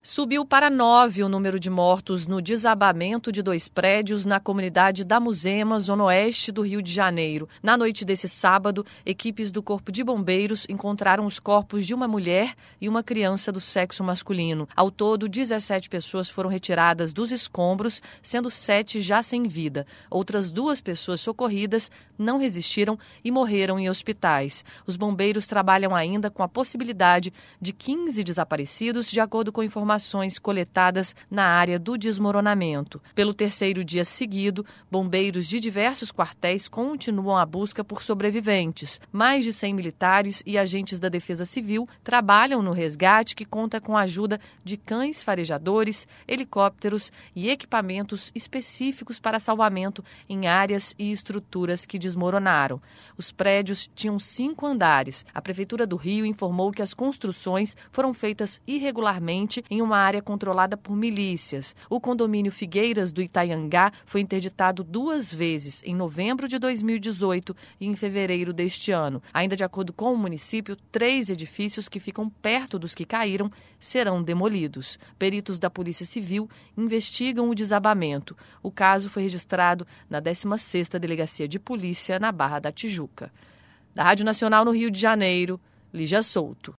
Subiu para 9 o número de mortos no desabamento de 2 prédios na comunidade da Muzema, zona oeste do Rio de Janeiro. Na noite desse sábado, equipes do Corpo de Bombeiros encontraram os corpos de uma mulher e uma criança do sexo masculino. Ao todo, 17 pessoas foram retiradas dos escombros, sendo 7 já sem vida. Outras 2 pessoas socorridas não resistiram e morreram em hospitais. Os bombeiros trabalham ainda com a possibilidade de 15 desaparecidos, de acordo com informações coletadas na área do desmoronamento. Pelo 3º dia seguido, bombeiros de diversos quartéis continuam a busca por sobreviventes. Mais de 100 militares e agentes da Defesa Civil trabalham no resgate, que conta com a ajuda de cães farejadores, helicópteros e equipamentos específicos para salvamento em áreas e estruturas que desmoronaram. Os prédios tinham 5 andares. A Prefeitura do Rio informou que as construções foram feitas irregularmente em uma área controlada por milícias. O condomínio Figueiras do Itaiangá foi interditado 2 vezes, em novembro de 2018 e em fevereiro deste ano. Ainda de acordo com o município, 3 edifícios que ficam perto dos que caíram serão demolidos. Peritos da Polícia Civil investigam o desabamento. O caso foi registrado na 16ª Delegacia de Polícia, na Barra da Tijuca. Da Rádio Nacional no Rio de Janeiro, Lígia Souto.